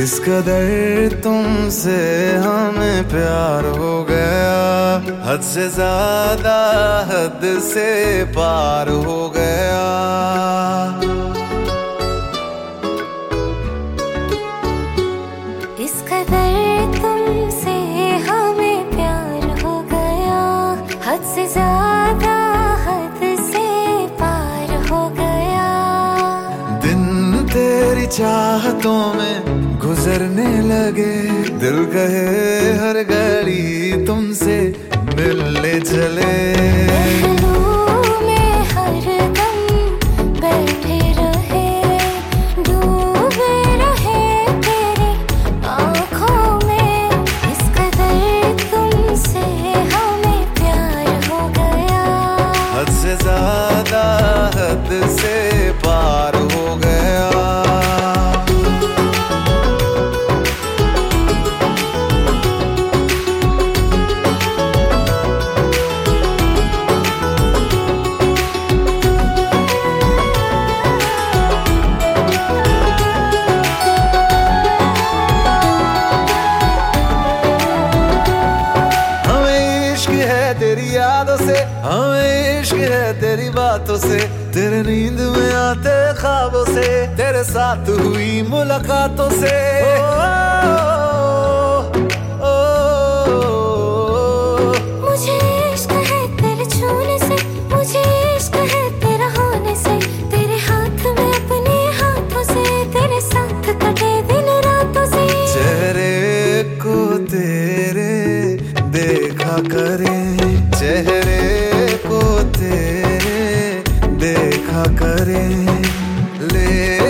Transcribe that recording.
किस कदर तुमसे हमें प्यार हो गया, हद से ज्यादा हद से पार हो गया। किस कदर तुमसे हमें प्यार हो गया, हद से ज्यादा हद से पार हो गया। दिन तेरी चाहतों में गुजरने लगे, दिल कहे हर घड़ी तुमसे मिलने चले। पहलू में हर दम बैठे रहे, डूबे रहे तेरी आँखों में। इस कदर तुमसे हमें प्यार हो गया, हद से ज्यादा हद से पार हो गया। तेरी यादों से हमें इश्क है, तेरी बातों से, तेरे नींद में आते ख्वाबों से, तेरे साथ हुई मुलाकातों से। मुझे इश्क है तेरे छूने से, मुझे इश्क है तेरा होने से, तेरे हाथ में अपने हाथों से, तेरे साथ कटे दिन रातों से। चेहरे को तेरे देखा करे, चेहरे को तेरे देखा करे, ले